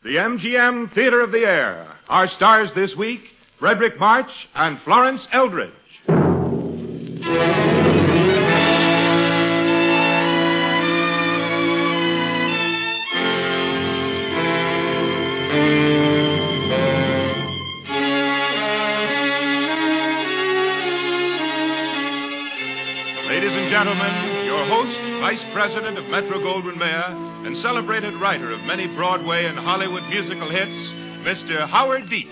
The MGM Theater of the Air. Our stars this week, Frederick March and Florence Eldridge. Ladies and gentlemen, your host, Vice President of Metro-Goldwyn-Mayer, and celebrated writer of many Broadway and Hollywood musical hits, Mr. Howard Dietz.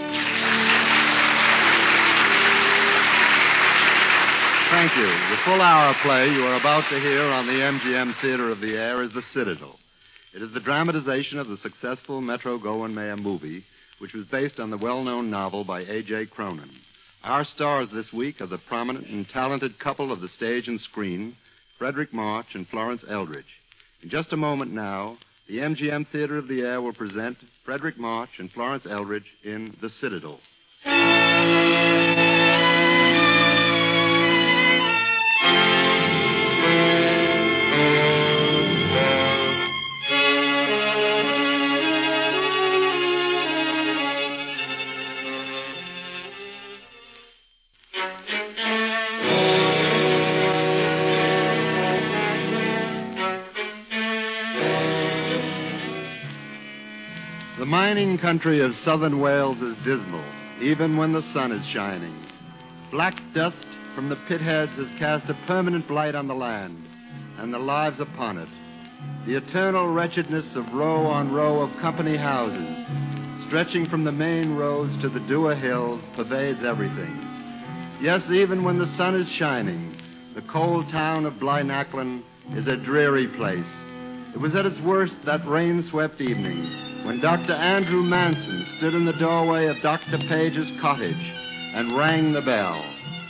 Thank you. The full-hour play you are about to hear on the MGM Theater of the Air is The Citadel. It is the dramatization of the successful Metro-Goldwyn-Mayer movie, which was based on the well-known novel by A.J. Cronin. Our stars this week are the prominent and talented couple of the stage and screen, Frederick March and Florence Eldridge. In just a moment now, the MGM Theater of the Air will present Frederick March and Florence Eldridge in The Citadel. The mining country of southern Wales is dismal, even when the sun is shining. Black dust from the pit heads has cast a permanent blight on the land and the lives upon it. The eternal wretchedness of row on row of company houses, stretching from the main roads to the Dewar Hills, pervades everything. Yes, even when the sun is shining, the cold town of Blaenachlin is a dreary place. It was at its worst that rain-swept evening when Dr. Andrew Manson stood in the doorway of Dr. Page's cottage and rang the bell.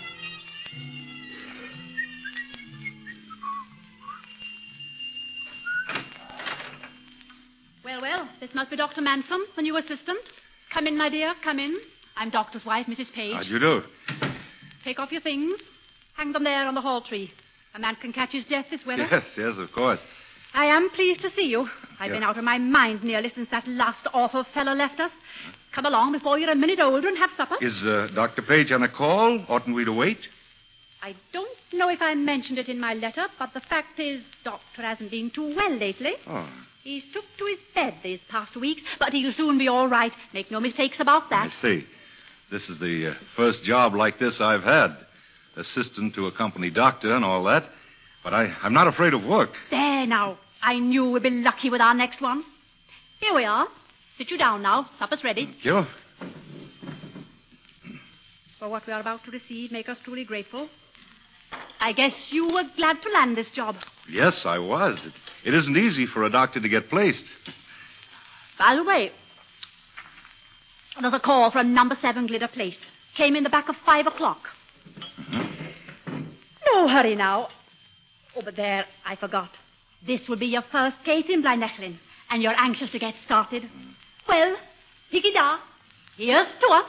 Well, this must be Dr. Manson, the new assistant. Come in, my dear, come in. I'm Doctor's wife, Mrs. Page. How do you do? Take off your things. Hang them there on the hall tree. A man can catch his death this weather. Yes, of course. I am pleased to see you. I've been out of my mind nearly since that last awful fellow left us. Come along before you're a minute older and have supper. Is Dr. Page on a call? Oughtn't we to wait? I don't know if I mentioned it in my letter, but the fact is, Doctor hasn't been too well lately. Oh. He's took to his bed these past weeks, but he'll soon be all right. Make no mistakes about that. I see. This is the first job like this I've had. Assistant to a company doctor and all that. But I'm not afraid of work. There now. I knew we'd be lucky with our next one. Here we are. Sit you down now. Supper's ready. Thank you. For what we are about to receive, make us truly grateful. I guess you were glad to land this job. Yes, I was. It isn't easy for a doctor to get placed. By the way, there's a call from number 7 Glitter Place. Came in the back of 5 o'clock. Mm-hmm. No hurry now. Oh, but there, I forgot. This will be your first case in Blaenachlin, and you're anxious to get started. Well, hickey-da, here's to us.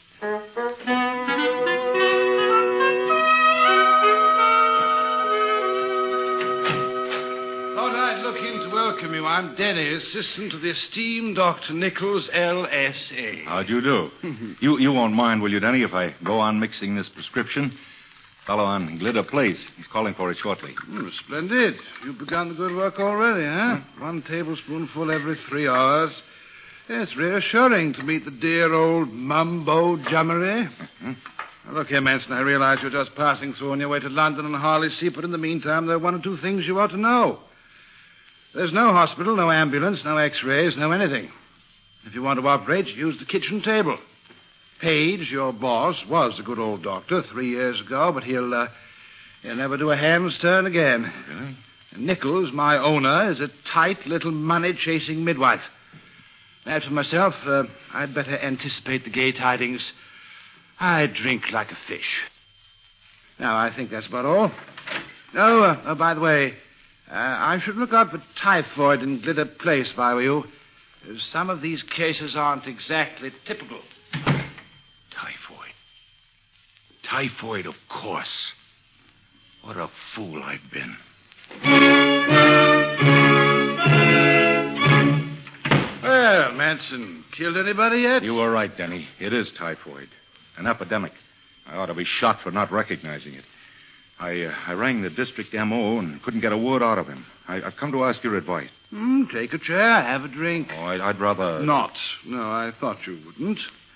Thought I'd look in to welcome you. I'm Denny, assistant to the esteemed Dr. Nichols, L.S.A. How do you do? You won't mind, will you, Denny, if I go on mixing this prescription? Fellow on Glitter Place. He's calling for it shortly. Splendid. You've begun the good work already, huh? 1 tablespoonful every 3 hours. It's reassuring to meet the dear old mumbo-jummery. Now, look here, Manson, I realize you're just passing through on your way to London and Harley-Sea, but in the meantime, there are 1 or 2 things you ought to know. There's no hospital, no ambulance, no x-rays, no anything. If you want to operate, use the kitchen table. Page, your boss, was a good old doctor 3 years ago, but he'll never do a hand's turn again. Okay. And Nichols, my owner, is a tight little money-chasing midwife. As for myself, I'd better anticipate the gay tidings. I drink like a fish. Now, I think that's about all. Oh, by the way, I should look out for typhoid in Glitter Place if I were you. Some of these cases aren't exactly typical. Typhoid, of course. What a fool I've been. Well, Well, Manson, killed anybody yet? You were right, Denny. It is typhoid. An epidemic. I ought to be shot for not recognizing it. I rang the district M.O. and couldn't get a word out of him. I've come to ask your advice. Take a chair, have a drink. Oh, I'd rather... Not. No, I thought you wouldn't.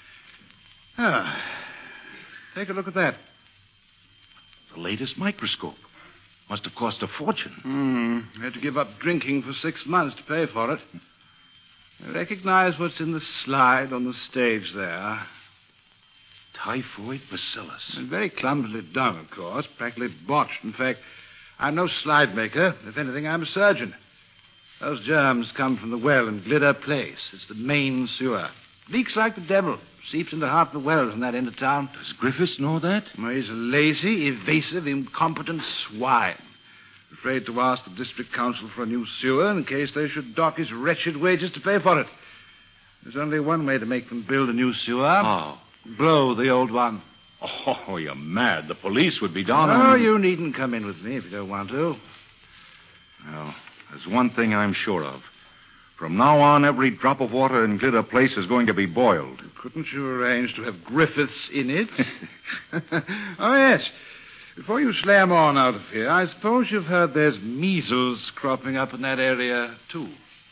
Take a look at that. The latest microscope. Must have cost a fortune. Had to give up drinking for 6 months to pay for it. I recognize what's in the slide on the stage there. Typhoid bacillus. And very clumsily done, of course. Practically botched. In fact, I'm no slide maker. If anything, I'm a surgeon. Those germs come from the well in Glitter Place. It's the main sewer. Leaks like the devil. Seeps into half the wells in that end of town. Does Griffiths know that? Well, he's a lazy, evasive, incompetent swine. Afraid to ask the district council for a new sewer in case they should dock his wretched wages to pay for it. There's only one way to make them build a new sewer. How? Blow the old one. Oh, you're mad. The police would be down Oh, on... you needn't come in with me if you don't want to. Well, there's one thing I'm sure of. From now on, every drop of water in Glitter Place is going to be boiled. Couldn't you arrange to have Griffiths in it? Oh, yes. Before you slam on out of here, I suppose you've heard there's measles cropping up in that area, too.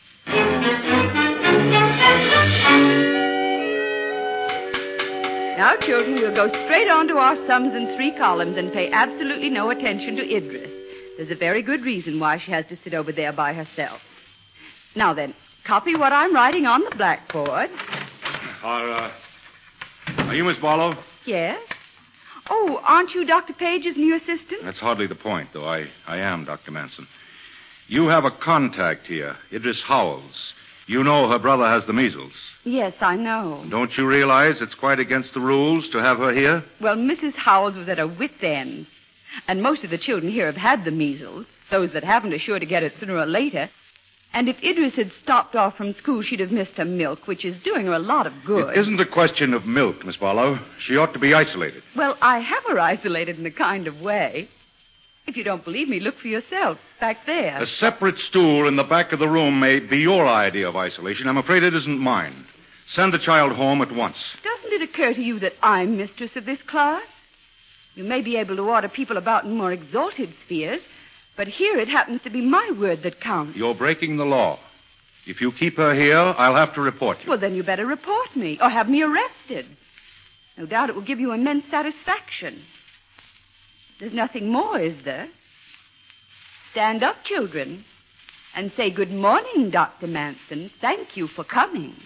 Now, children, we'll go straight on to our sums in 3 columns and pay absolutely no attention to Idris. There's a very good reason why she has to sit over there by herself. Now then, copy what I'm writing on the blackboard. Are you Miss Barlow? Yes? Oh, aren't you Dr. Page's new assistant? That's hardly the point, though. I am Dr. Manson. You have a contact here, Idris Howells. You know her brother has the measles. Yes, I know. Don't you realize it's quite against the rules to have her here? Well, Mrs. Howells was at her wit's end. And most of the children here have had the measles. Those that haven't are sure to get it sooner or later. And if Idris had stopped off from school, she'd have missed her milk, which is doing her a lot of good. It isn't a question of milk, Miss Barlow. She ought to be isolated. Well, I have her isolated in a kind of way. If you don't believe me, look for yourself. Back there. A separate stool in the back of the room may be your idea of isolation. I'm afraid it isn't mine. Send the child home at once. Doesn't it occur to you that I'm mistress of this class? You may be able to order people about in more exalted spheres, but here it happens to be my word that counts. You're breaking the law. If you keep her here, I'll have to report you. Well, then you better report me or have me arrested. No doubt it will give you immense satisfaction. There's nothing more, is there? Stand up, children, and say good morning, Dr. Manson. Thank you for coming.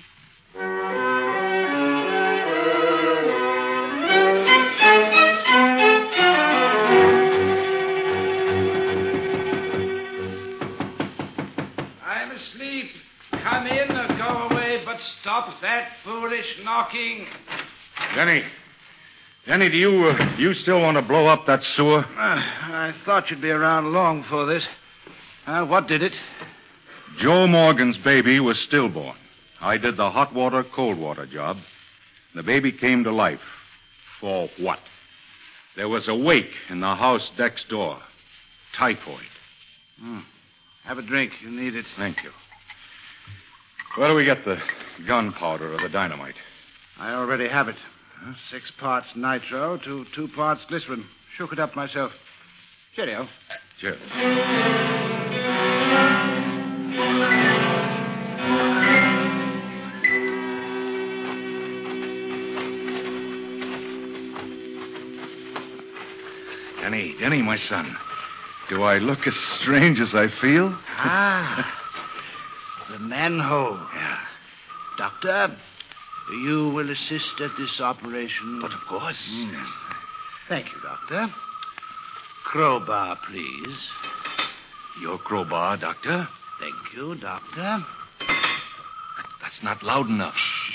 I'm asleep. Come in or go away, but stop that foolish knocking. Denny, do you still want to blow up that sewer? I thought you'd be around long for this. What did it? Joe Morgan's baby was stillborn. I did the hot water, cold water job. The baby came to life. For what? There was a wake in the house next door. Typhoid. Have a drink. You need it. Thank you. Where do we get the gunpowder or the dynamite? I already have it. 6 parts nitro to 2 parts glycerin. Shook it up myself. Cheerio. Cheers. Denny, my son. Do I look as strange as I feel? The manhole. Yeah. Doctor, you will assist at this operation. But of course. Yes. Thank you, Doctor. Crowbar, please. Your crowbar, Doctor? Thank you, Doctor. That's not loud enough.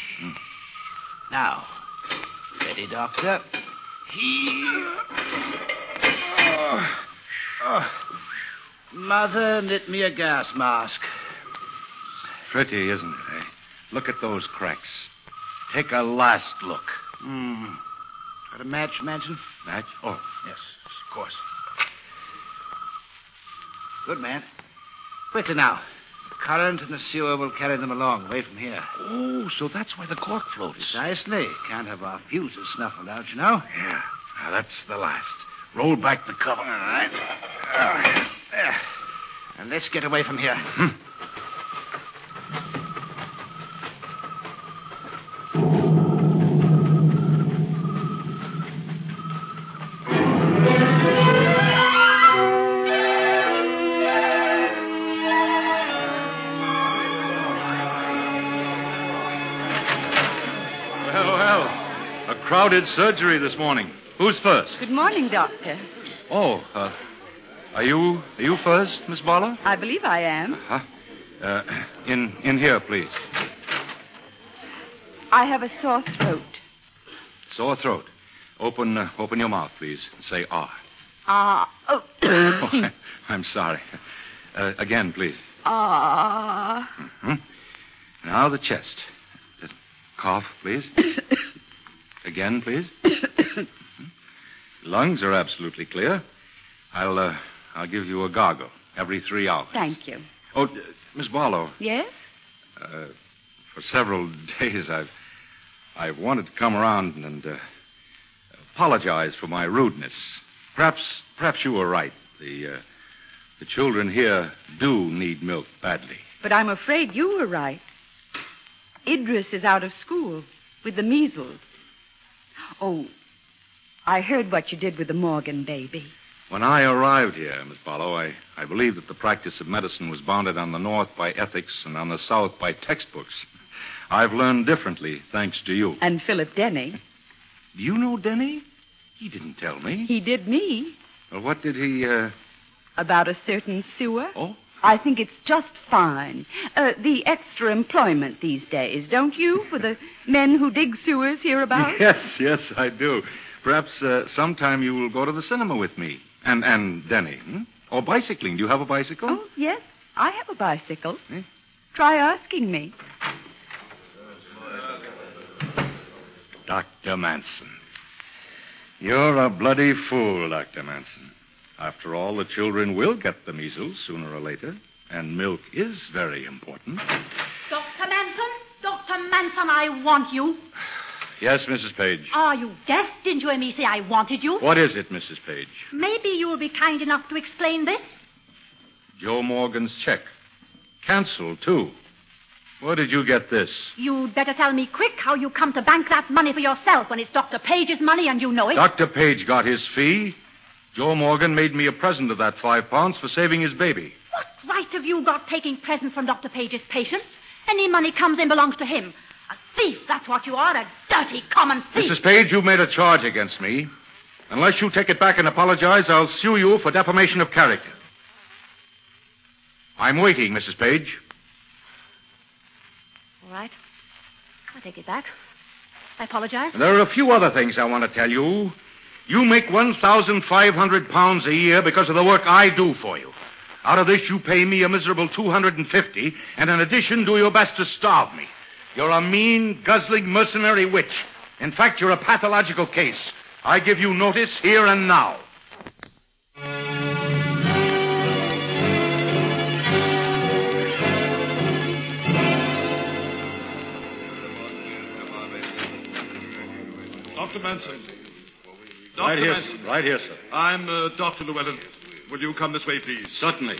Now, ready, Doctor? Here. Mother, knit me a gas mask. Pretty, isn't it, eh? Look at those cracks. Take a last look. Got a match, Manson? Match? Oh, Yes, of course. Good man. Quickly now. The current in the sewer will carry them along, away from here. Oh, so that's why the cork floats. Precisely. Can't have our fuses snuffled out, you know. Yeah. Now, that's the last. Roll back the cover. All right. There. And let's get away from here. Crowded surgery this morning. Who's first? Good morning, Doctor. Oh, are you first, Miss Barlow? I believe I am. In here, please. I have a sore throat. Sore throat. Open your mouth, please. Say ah. Oh. Oh, I'm sorry. Again, please. Mm-hmm. Now the chest. Cough, please. Again, please. Lungs are absolutely clear. I'll give you a gargle every 3 hours. Thank you. Oh, Miss Barlow. Yes? For several days, I've wanted to come around and apologize for my rudeness. Perhaps you were right. The children here do need milk badly. But I'm afraid you were right. Idris is out of school with the measles. Oh, I heard what you did with the Morgan baby. When I arrived here, Miss Barlow, I believed that the practice of medicine was bounded on the north by ethics and on the south by textbooks. I've learned differently, thanks to you. And Philip Denny. Do you know Denny? He didn't tell me. He did me. Well, what did he, About a certain sewer? Oh? I think it's just fine. The extra employment these days, don't you, for the men who dig sewers hereabouts? Yes, I do. Perhaps sometime you will go to the cinema with me. And Denny. Or bicycling. Do you have a bicycle? Oh, yes. I have a bicycle. Try asking me. Dr. Manson. You're a bloody fool, Dr. Manson. After all, the children will get the measles sooner or later, and milk is very important. Dr. Manson, I want you. Yes, Mrs. Page. Are you deaf? Didn't you hear me say I wanted you? What is it, Mrs. Page? Maybe you'll be kind enough to explain this. Joe Morgan's check. Canceled, too. Where did you get this? You'd better tell me quick how you come to bank that money for yourself when it's Dr. Page's money and you know it. Dr. Page got his fee. Joe Morgan made me a present of that £5 for saving his baby. What right have you got taking presents from Dr. Page's patients? Any money comes in belongs to him. A thief, that's what you are, a dirty, common thief. Mrs. Page, you've made a charge against me. Unless you take it back and apologize, I'll sue you for defamation of character. I'm waiting, Mrs. Page. All right. I take it back. I apologize. There are a few other things I want to tell you. You make £1,500 a year because of the work I do for you. Out of this, you pay me a miserable $250, and in addition, do your best to starve me. You're a mean, guzzling, mercenary witch. In fact, you're a pathological case. I give you notice here and now. Dr. Manson. Right here, sir. I'm Dr. Llewellyn. Will you come this way, please? Certainly.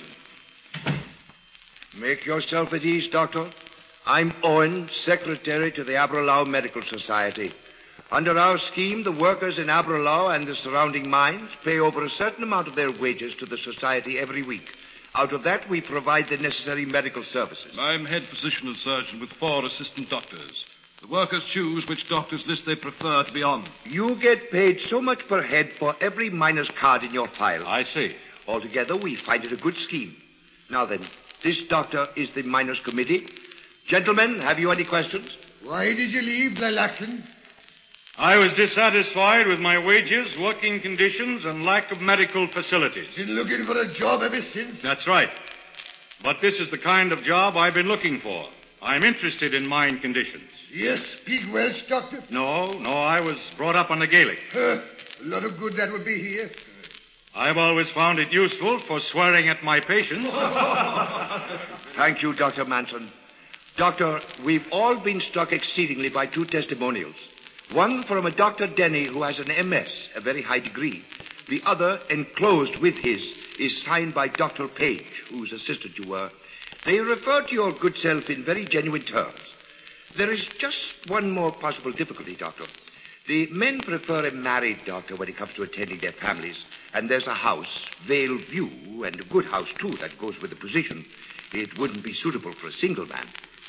Make yourself at ease, Doctor. I'm Owen, Secretary to the Aberlour Medical Society. Under our scheme, the workers in Aberlour and the surrounding mines pay over a certain amount of their wages to the Society every week. Out of that, we provide the necessary medical services. I'm head physician and surgeon with 4 assistant doctors. The workers choose which doctor's list they prefer to be on. You get paid so much per head for every miner's card in your file. I see. Altogether, we find it a good scheme. Now then, this doctor is the miners' committee. Gentlemen, have you any questions? Why did you leave, Lilaxon? I was dissatisfied with my wages, working conditions, and lack of medical facilities. Been looking for a job ever since? That's right. But this is the kind of job I've been looking for. I'm interested in mine conditions. Yes, speak Welsh, Doctor? No, I was brought up on the Gaelic. A lot of good that would be here. I've always found it useful for swearing at my patients. Thank you, Dr. Manson. Doctor, we've all been struck exceedingly by two testimonials. One from a Dr. Denny who has an MS, a very high degree. The other, enclosed with his, is signed by Dr. Page, whose assistant you were. They refer to your good self in very genuine terms. There is just one more possible difficulty, Doctor. The men prefer a married doctor when it comes to attending their families, and there's a house, Vale View, and a good house, too, that goes with the position. It wouldn't be suitable for a single man.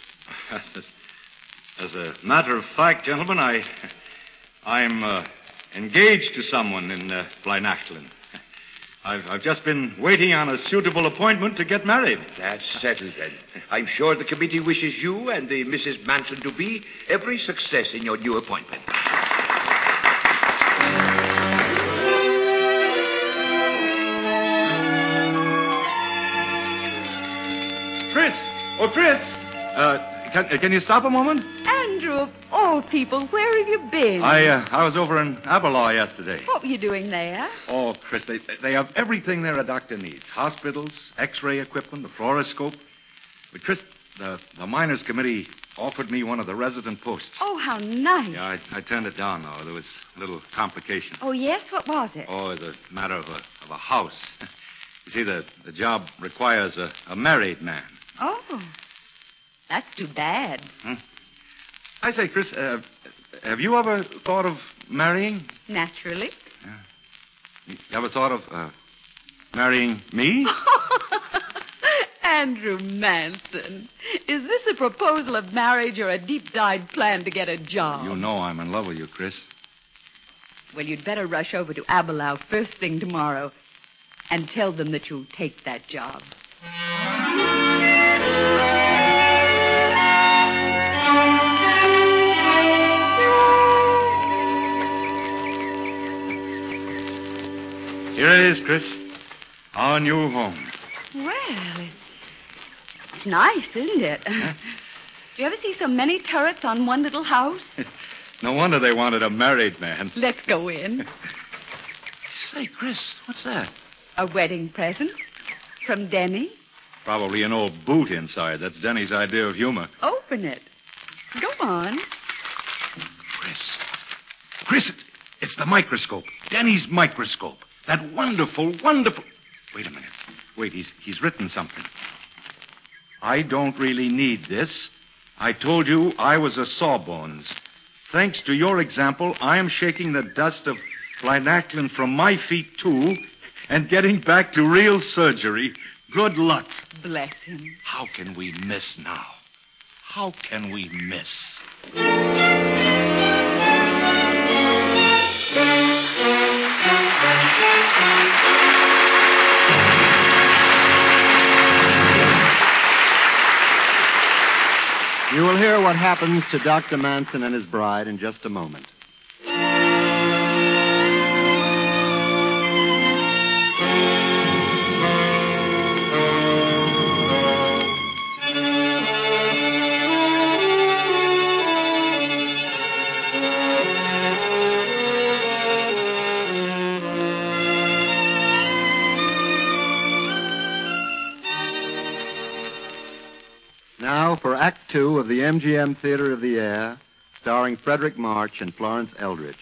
As a matter of fact, gentlemen, I'm engaged to someone in Blynachlan. I've just been waiting on a suitable appointment to get married. That's settled, then. I'm sure the committee wishes you and the Mrs. Manson-to-be every success in your new appointment. Chris! Oh, Chris! Can you stop a moment? Andrew, of all people, where have you been? I was over in Aberlaw yesterday. What were you doing there? Oh, Chris, they have everything there a doctor needs. Hospitals, X-ray equipment, the fluoroscope. But, Chris, the miners' committee offered me one of the resident posts. Oh, how nice. Yeah, I turned it down, though. There was a little complication. Oh, yes? What was it? Oh, it's a matter of a house. You see, the job requires a married man. Oh, that's too bad. I say, Chris, have you ever thought of marrying? Naturally. Yeah. You ever thought of marrying me? Andrew Manson, is this a proposal of marriage or a deep-dyed plan to get a job? You know I'm in love with you, Chris. Well, you'd better rush over to Aberlow first thing tomorrow and tell them that you'll take that job. Here it is, Chris. Our new home. Well, it's nice, isn't it? Huh? Do you ever see so many turrets on one little house? No wonder they wanted a married man. Let's go in. Say, Chris, what's that? A wedding present from Denny. Probably an old boot inside. That's Denny's idea of humor. Open it. Go on. Chris, it's the microscope. Denny's microscope. That wonderful... Wait a minute. Wait, he's written something. I don't really need this. I told you I was a sawbones. Thanks to your example, I am shaking the dust of Blynachlan from my feet, too, and getting back to real surgery. Good luck. Bless him. How can we miss now? How can we miss? You will hear what happens to Dr. Manson and his bride in just a moment. Now for Act Two of the MGM Theater of the Air, starring Frederick March and Florence Eldridge.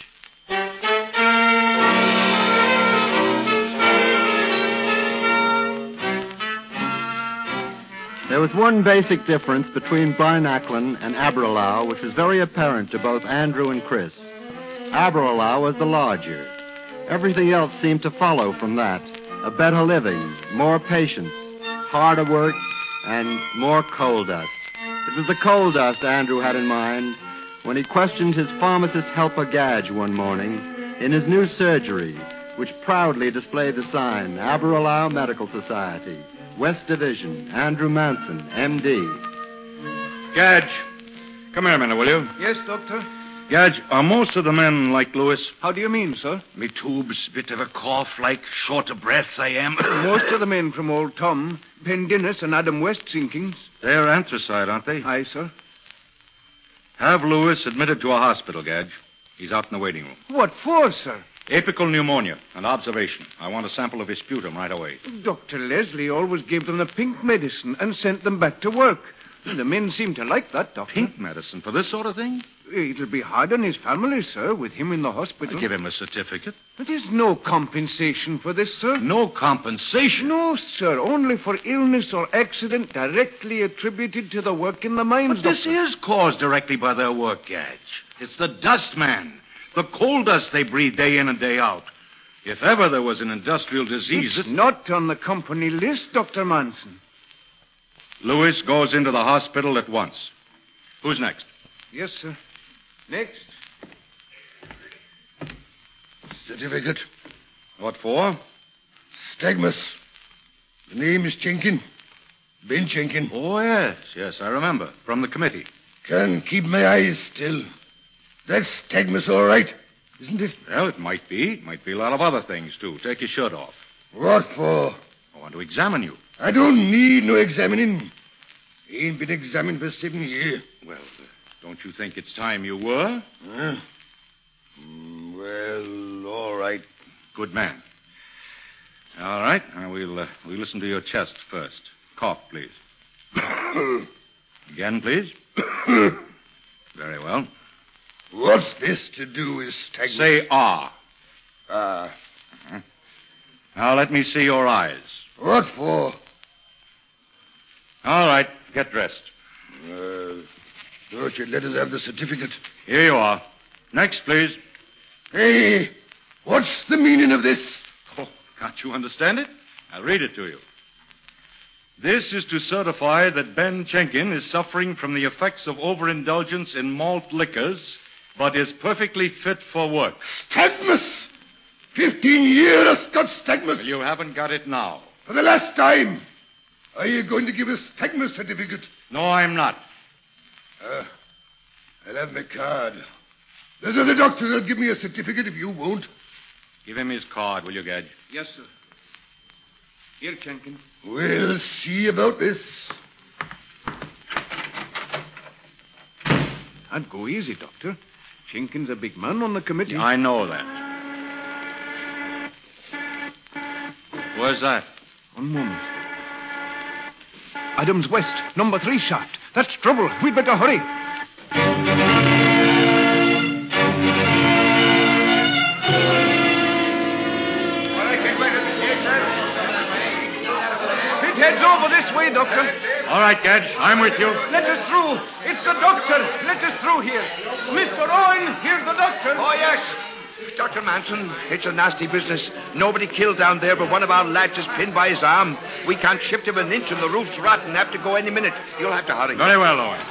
There was one basic difference between Blynachlan and Aberlow, which was very apparent to both Andrew and Chris. Aberlow was the larger. Everything else seemed to follow from that. A better living, more patience, harder work, and more coal dust. It was the coal dust Andrew had in mind when he questioned his pharmacist helper Gadge one morning in his new surgery, which proudly displayed the sign, Aberlow Medical Society, West Division, Andrew Manson, M.D. Gadge, come here a minute, will you? Yes, Doctor? Gadge, are most of the men like Lewis? How do you mean, sir? Me tubes, bit of a cough, like short of breath I am. Most of the men from Old Tom, Pendennis and Adam West sinkings. They're anthracite, aren't they? Aye, sir. Have Lewis admitted to a hospital, Gadge. He's out in the waiting room. What for, sir? Apical pneumonia. An observation. I want a sample of his sputum right away. Dr. Leslie always gave them the pink medicine and sent them back to work. The men seem to like that, Doctor. Pink medicine for this sort of thing? It'll be hard on his family, sir, with him in the hospital. I'll give him a certificate. There's no compensation for this, sir. No compensation? No, sir. Only for illness or accident directly attributed to the work in the mines, But this Doctor. is caused directly by their work, Gadge. It's the dust, man. The coal dust they breathe day in and day out. If ever there was an industrial disease... It's not on the company list, Dr. Manson. Lewis goes into the hospital at once. Who's next? Yes, sir. Next. Certificate. What for? Stagmus. The name is Jenkin. Ben Jenkin. Oh, yes, I remember. From the committee. Can't keep my eyes still. That's Stagmus, all right, isn't it? Well, it might be. Might be a lot of other things, too. Take your shirt off. What for? I want to examine you. I don't need no examining. Ain't been examined for 7 years. Well, don't you think it's time you were? Huh? Well, all right. Good man. All right. Now we'll listen to your chest first. Cough, please. Again, please. Very well. What's this to do with Stagmus? Say ah. Now let me see your eyes. What for? All right. Get dressed. Thought you'd let us have the certificate. Here you are. Next, please. Hey, what's the meaning of this? Oh, can't you understand it? I'll read it to you. This is to certify that Ben Jenkin is suffering from the effects of overindulgence in malt liquors, but is perfectly fit for work. Stagmus! 15 years of Scott Stagmus. Well, you haven't got it now. For the last time. Are you going to give us Stagmus certificate? No, I'm not. I'll have my card. Those are the doctors that'll give me a certificate if you won't. Give him his card, will you, Gadge? Yes, sir. Here, Jenkins. We'll see about this. And go easy, Doctor. Jenkins a big man on the committee. I know that. Where's that? One moment. Adams West, number 3 shaft. That's trouble. We'd better hurry. Pithead's over this way, Doctor. All right, Gadge. I'm with you. Let us through. It's the doctor. Let us through here. Mr. Owen, here's the doctor. Oh, yes. Dr. Manson, it's a nasty business. Nobody killed down there, but one of our lads is pinned by his arm. We can't shift him an inch, and the roof's rotten. Have to go any minute. You'll have to hurry. Very well, Owen.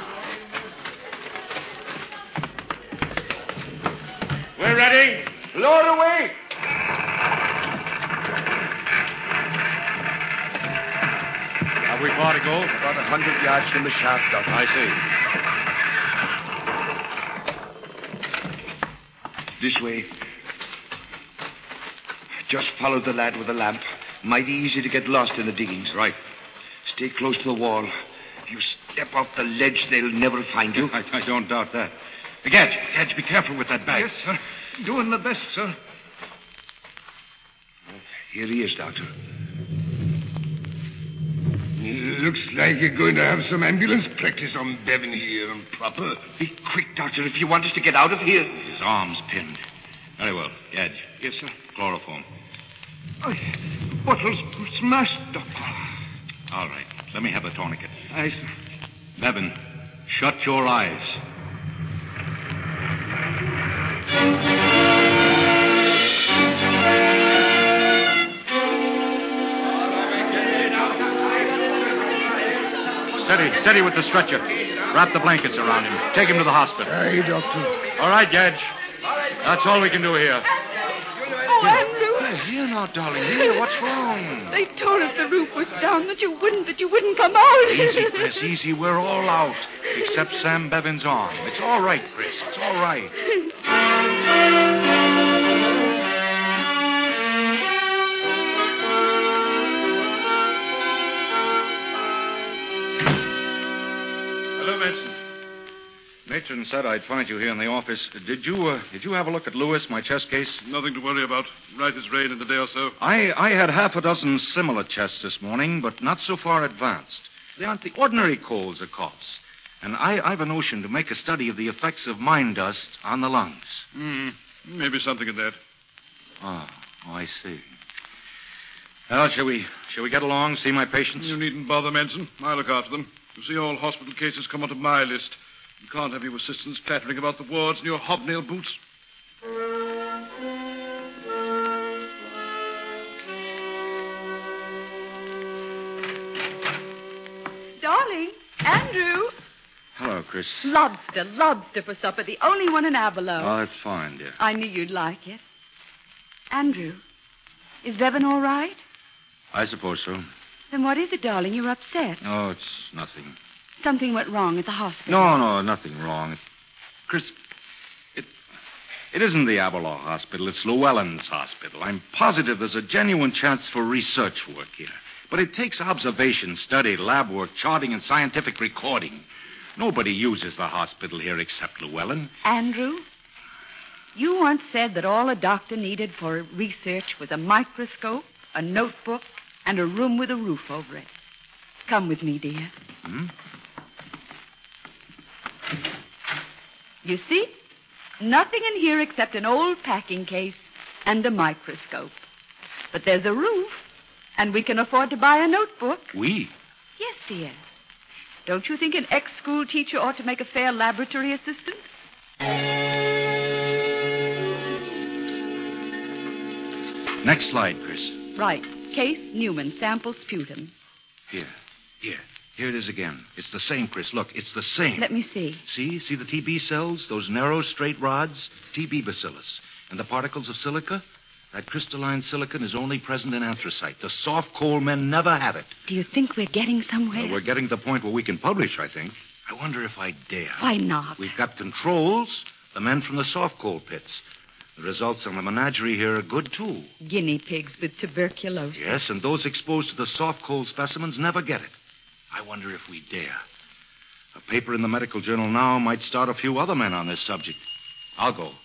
We're ready. Lower away. Have we far to go? About 100 yards from the shaft, Doctor. I see. This way. Just follow the lad with the lamp. Mighty easy to get lost in the diggings. Right. Stay close to the wall. If you step off the ledge, they'll never find you. I don't doubt that. Gadge, be careful with that bag. Yes, sir. Doing the best, sir. Here he is, Doctor. Looks like you're going to have some ambulance practice on Bevan here and proper. Be quick, Doctor, if you want us to get out of here. His arm's pinned. Very well. Gadge. Yes, sir. Chloroform. Oh, bottles smashed, Doctor. All right. Let me have the tourniquet. Aye, sir. Bevan, shut your eyes. Steady with the stretcher. Wrap the blankets around him. Take him to the hospital. Aye, Doctor. All right, Gadge. That's all we can do here. Oh, Andrew. Here now, darling. Here, what's wrong? They told us the roof was down, that you wouldn't come out. Easy, Chris, easy. We're all out. Except Sam Bevan's arm. It's all right, Chris. It's all right. Matron said I'd find you here in the office. Did you have a look at Lewis, my chest case? Nothing to worry about. Right as rain in a day or so. I had half a dozen similar chests this morning, but not so far advanced. They aren't the ordinary colds or coughs. And I've a notion to make a study of the effects of mine dust on the lungs. Maybe something in that. Oh, I see. Well, shall we get along, see my patients? You needn't bother, Manson. I'll look after them. You see, all hospital cases come onto my list. You can't have your assistants clattering about the wards in your hobnail boots. Darling, Andrew. Hello, Chris. Lobster for supper. The only one in Aberlour. Oh, that's fine, dear. I knew you'd like it. Andrew, is Bevan all right? I suppose so. Then what is it, darling? You're upset. Oh, it's nothing. Something went wrong at the hospital. No, nothing wrong. Chris, it isn't the Aberlour Hospital. It's Llewellyn's Hospital. I'm positive there's a genuine chance for research work here. But it takes observation, study, lab work, charting, and scientific recording. Nobody uses the hospital here except Llewellyn. Andrew, you once said that all a doctor needed for research was a microscope, a notebook, and a room with a roof over it. Come with me, dear. You see? Nothing in here except an old packing case and a microscope. But there's a roof, and we can afford to buy a notebook. We? Yes, dear. Don't you think an ex-school teacher ought to make a fair laboratory assistant? Next slide, Chris. Right. Case Newman, sample sputum. Here it is again. It's the same, Chris. Look, it's the same. Let me see. See the TB cells? Those narrow, straight rods? TB bacillus. And the particles of silica? That crystalline silicon is only present in anthracite. The soft coal men never have it. Do you think we're getting somewhere? Well, we're getting to the point where we can publish, I think. I wonder if I dare. Why not? We've got controls, the men from the soft coal pits. The results on the menagerie here are good, too. Guinea pigs with tuberculosis. Yes, and those exposed to the soft coal specimens never get it. I wonder if we dare. A paper in the medical journal now might start a few other men on this subject. I'll go.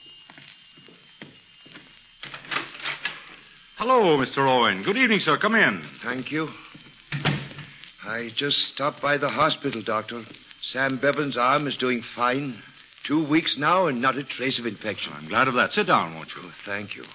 Hello, Mr. Owen. Good evening, sir. Come in. Thank you. I just stopped by the hospital, Doctor. Sam Bevan's arm is doing fine. 2 weeks now and not a trace of infection. I'm glad of that. Sit down, won't you? Oh, thank you.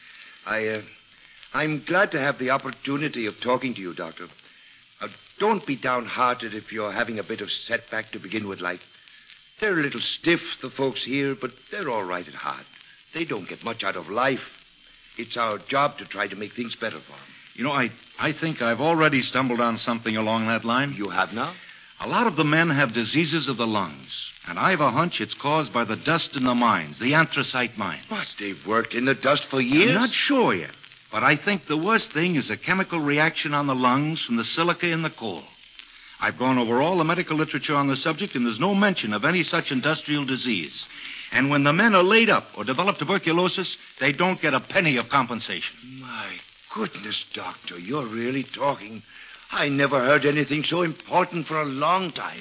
I'm glad to have the opportunity of talking to you, Doctor. Don't be downhearted if you're having a bit of setback to begin with, like. They're a little stiff, the folks here, but they're all right at heart. They don't get much out of life. It's our job to try to make things better for them. You know, I think I've already stumbled on something along that line. You have now? A lot of the men have diseases of the lungs, and I've a hunch it's caused by the dust in the mines, the anthracite mines. But they've worked in the dust for years. I'm not sure yet, but I think the worst thing is a chemical reaction on the lungs from the silica in the coal. I've gone over all the medical literature on the subject, and there's no mention of any such industrial disease. And when the men are laid up or develop tuberculosis, they don't get a penny of compensation. My goodness, Doctor, you're really talking. I never heard anything so important for a long time.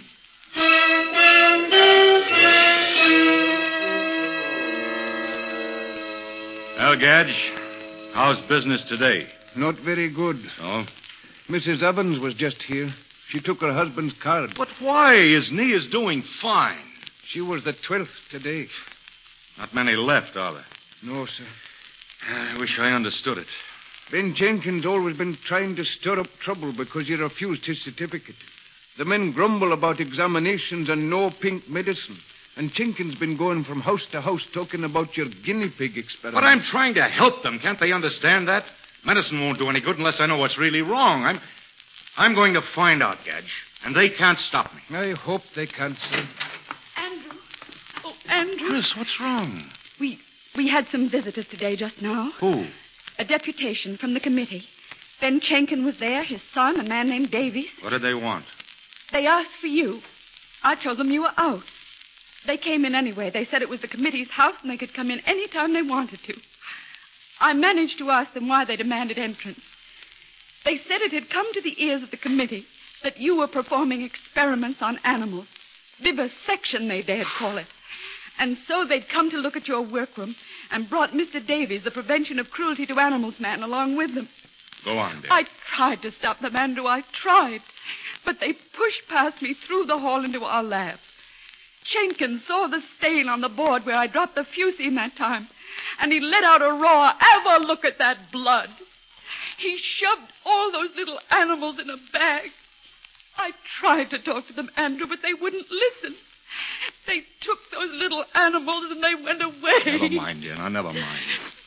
Well, Gadge, how's business today? Not very good. Oh? Mrs. Evans was just here. She took her husband's card. But why? His knee is doing fine. She was the 12th today. Not many left, are there? No, sir. I wish I understood it. Ben Jenkins always been trying to stir up trouble because he refused his certificate. The men grumble about examinations and no pink medicine. And Jenkins been going from house to house talking about your guinea pig experiment. But I'm trying to help them. Can't they understand that? Medicine won't do any good unless I know what's really wrong. I'm going to find out, Gadge. And they can't stop me. I hope they can't, sir. Andrew. Oh, Andrew. Chris, what's wrong? We had some visitors today just now. Who? A deputation from the committee. Ben Chenkin was there, his son, a man named Davies. What did they want? They asked for you. I told them you were out. They came in anyway. They said it was the committee's house and they could come in any time they wanted to. I managed to ask them why they demanded entrance. They said it had come to the ears of the committee that you were performing experiments on animals Vivisection, they dared call it. And so they'd come to look at your workroom and brought Mr. Davies, the Prevention of Cruelty to Animals man, along with them. Go on, dear. I tried to stop them, Andrew. I tried. But they pushed past me through the hall into our lab. Jenkins saw the stain on the board where I dropped the fusine that time, and he let out a roar. Have a look at that blood. He shoved all those little animals in a bag. I tried to talk to them, Andrew, but they wouldn't listen. They took those little animals and they went away. Never mind, dear. Now, never mind.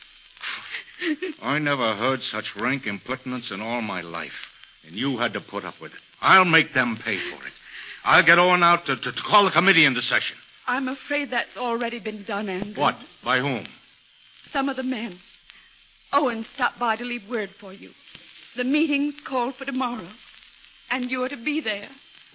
I never heard such rank impertinence in all my life. And you had to put up with it. I'll make them pay for it. I'll get Owen out to call the committee into session. I'm afraid that's already been done, Andrew. What? By whom? Some of the men. Owen stopped by to leave word for you. The meeting's called for tomorrow, and you're to be there.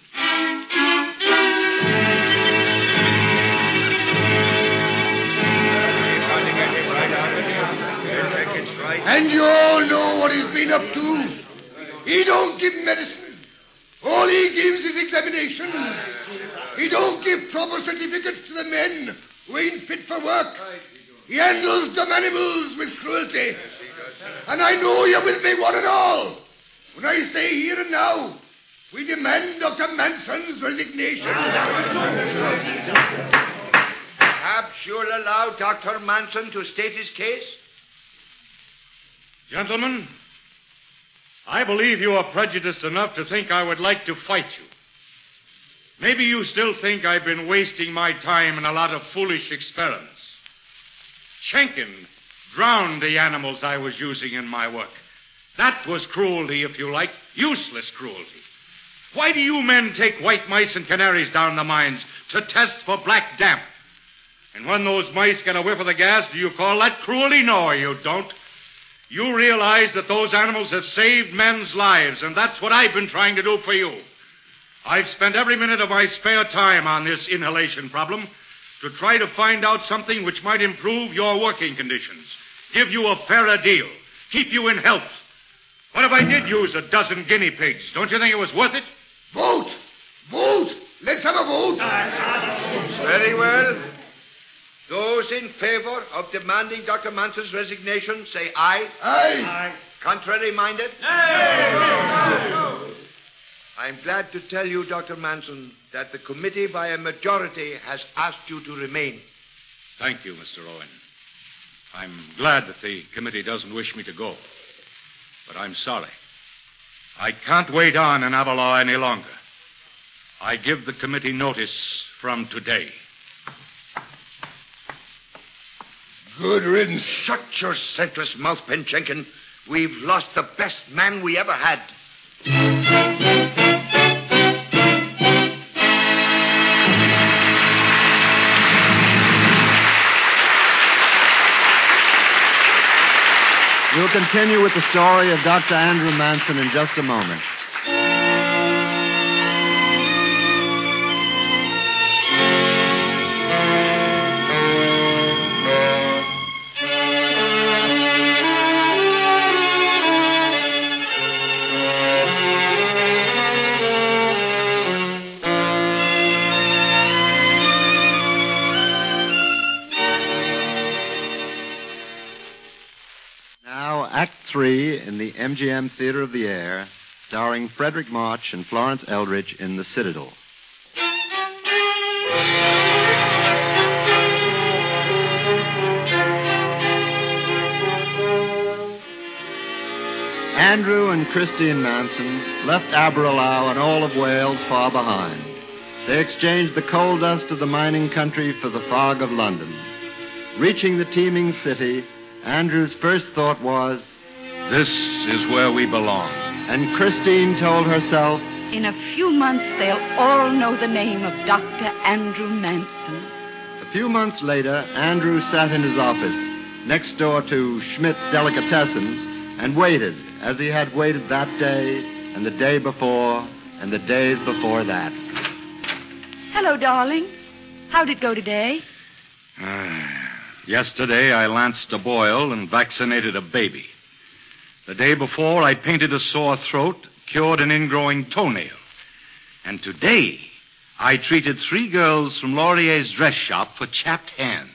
And you all know what he's been up to. He don't give medicine. All he gives is examinations. He don't give proper certificates to the men who ain't fit for work. He handles dumb animals with cruelty. And I know you're with me one and all when I say here and now, we demand Dr. Manson's resignation. Perhaps you'll allow Dr. Manson to state his case? Gentlemen, I believe you are prejudiced enough to think I would like to fight you. Maybe you still think I've been wasting my time in a lot of foolish experiments. Schenken drowned the animals I was using in my work. That was cruelty, if you like, useless cruelty. Why do you men take white mice and canaries down the mines to test for black damp? And when those mice get a whiff of the gas, do you call that cruelty? No, you don't. You realize that those animals have saved men's lives, and that's what I've been trying to do for you. I've spent every minute of my spare time on this inhalation problem to try to find out something which might improve your working conditions, give you a fairer deal, keep you in health. What if I did use a dozen guinea pigs? Don't you think it was worth it? Vote! Vote! Let's have a vote! Very well. Those in favor of demanding Dr. Manson's resignation, say aye. Aye. Contrary-minded? No. I'm glad to tell you, Dr. Manson, that the committee by a majority has asked you to remain. Thank you, Mr. Owen. I'm glad that the committee doesn't wish me to go. But I'm sorry. I can't wait on in Avalaw any longer. I give the committee notice from today. Good riddance. Shut your senseless mouth, Penjenkin. We've lost the best man we ever had. We'll continue with the story of Dr. Andrew Manson in just a moment. Act 3 in the MGM Theater of the Air, starring Frederick March and Florence Eldridge in The Citadel. Andrew and Christine Manson left Aberlour and all of Wales far behind. They exchanged the coal dust of the mining country for the fog of London. Reaching the teeming city, Andrew's first thought was, this is where we belong. And Christine told herself, in a few months, they'll all know the name of Dr. Andrew Manson. A few months later, Andrew sat in his office, next door to Schmidt's Delicatessen, and waited, as he had waited that day, and the day before, and the days before that. Hello, darling. How'd it go today? Yesterday, I lanced a boil and vaccinated a baby. The day before, I painted a sore throat, cured an ingrowing toenail. And today, I treated 3 girls from Laurier's dress shop for chapped hands.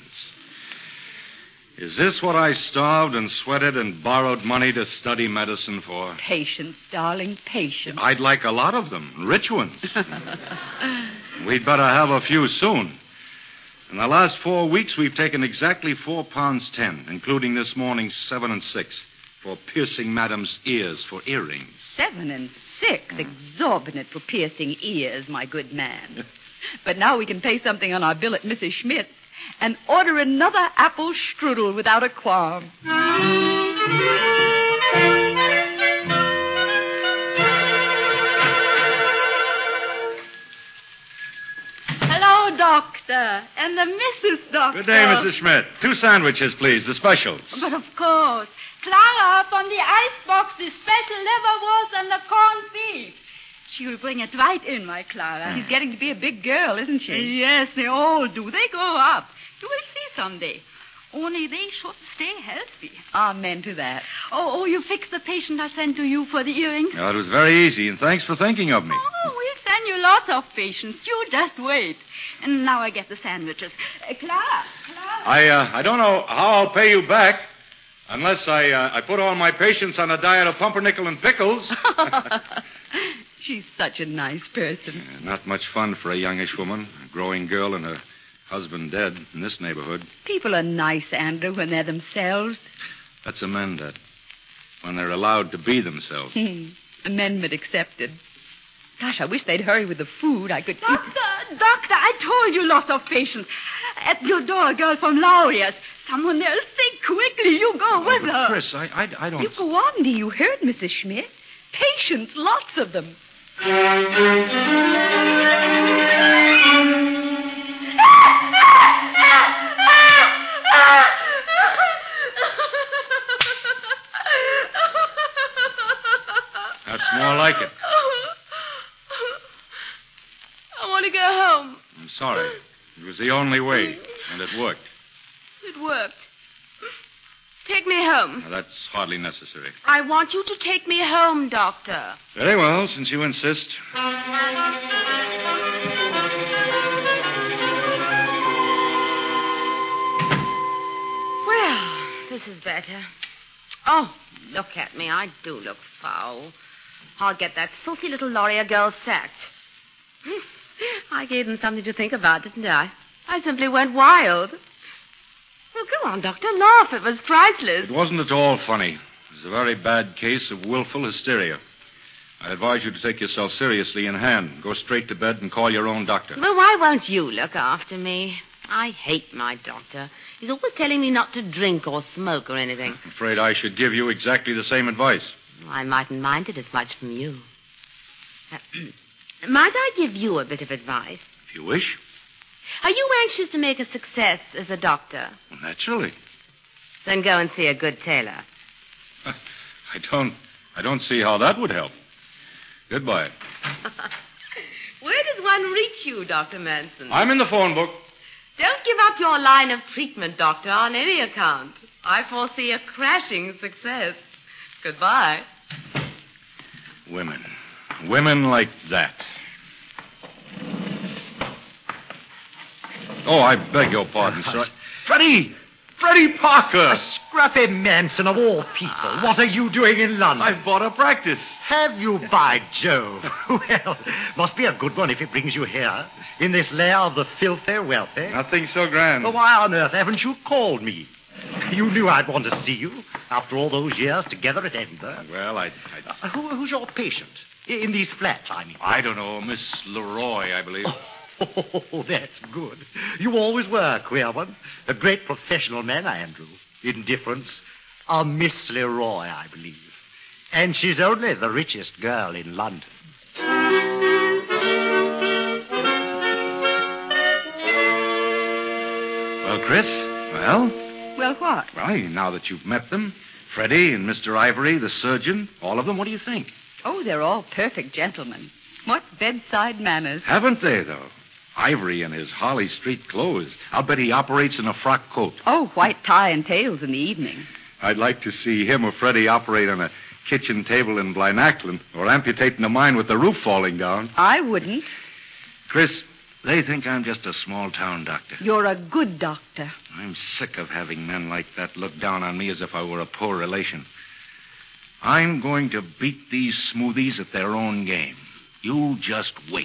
Is this what I starved and sweated and borrowed money to study medicine for? Patience, darling, patience. I'd like a lot of them, rich ones. We'd better have a few soon. In the last 4 weeks, we've taken exactly 4 pounds 10, including this morning's 7 and 6, for piercing Madam's ears for earrings. 7 and 6? Exorbitant for piercing ears, my good man. But now we can pay something on our bill at Mrs. Schmidt's and order another apple strudel without a qualm. Hello, Doctor. And the Mrs. Doctor. Good day, Mrs. Schmidt. 2 sandwiches, please, the specials. But of course. Clara, from the icebox, the special liverwurst and the corned beef. She will bring it right in, my Clara. She's getting to be a big girl, isn't she? Yes, they all do. They grow up. You will see someday. Only they should stay healthy. Amen to that. Oh, you fixed the patient I sent to you for the earrings? Oh, it was very easy, and thanks for thinking of me. Oh, we'll send you lots of patients. You just wait. And now I get the sandwiches. Clara. I don't know how I'll pay you back unless I put all my patients on a diet of pumpernickel and pickles. She's such a nice person. Not much fun for a youngish woman, a growing girl and her husband dead in this neighborhood. People are nice, Andrew, when they're themselves. That's amended. When they're allowed to be themselves. Amendment accepted. Gosh, I wish they'd hurry with the food. I could eat... Doctor, I told you lots of patients. At your door, a girl from Laurier's. Someone there sick. Quickly, you go with her. Chris, I don't... You go on. Do you heard, Mrs. Schmidt? Patients, lots of them. That's more like it. I want to go home. I'm sorry. It was the only way, and it worked. It worked. Take me home. Now, that's hardly necessary. I want you to take me home, Doctor. Very well, since you insist. Well, this is better. Oh, look at me. I do look foul. I'll get that filthy little Laurier girl sacked. I gave them something to think about, didn't I? I simply went wild. Well, go on, Doctor. Laugh. It was priceless. It wasn't at all funny. It was a very bad case of willful hysteria. I advise you to take yourself seriously in hand. Go straight to bed and call your own doctor. Well, why won't you look after me? I hate my doctor. He's always telling me not to drink or smoke or anything. I'm afraid I should give you exactly the same advice. I mightn't mind it as much from you. Might I give you a bit of advice? If you wish. Are you anxious to make a success as a doctor? Well, naturally. Then go and see a good tailor. I don't see how that would help. Goodbye. Where does one reach you, Dr. Manson? I'm in the phone book. Don't give up your line of treatment, Doctor, on any account. I foresee a crashing success. Goodbye. Women. Women like that. Oh, I beg your pardon, sir. Freddie Parker! A scruffy Manson of all people. What are you doing in London? I've bought a practice. Have you, by Jove? Well, must be a good one if it brings you here, in this lair of the filthy wealthy. Nothing so grand. Well, why on earth haven't you called me? You knew I'd want to see you after all those years together at Edinburgh. Well, who's your patient? In these flats, I mean. I don't know. Miss Leroy, I believe. Oh, that's good. You always were a queer one. A great professional man, Andrew. Indifference. A Miss Leroy, I believe. And she's only the richest girl in London. Well, Chris, Well, what? Well, now that you've met them, Freddie and Mr. Ivory, the surgeon, all of them, what do you think? Oh, they're all perfect gentlemen. What bedside manners. Haven't they, though? Ivory in his Harley Street clothes. I'll bet he operates in a frock coat. Oh, white tie and tails in the evening. I'd like to see him or Freddie operate on a kitchen table in Blinaclin or amputating a mine with the roof falling down. I wouldn't. Chris, They think I'm just a small-town doctor. You're a good doctor. I'm sick of having men like that look down on me as if I were a poor relation. I'm going to beat these smoothies at their own game. You just wait.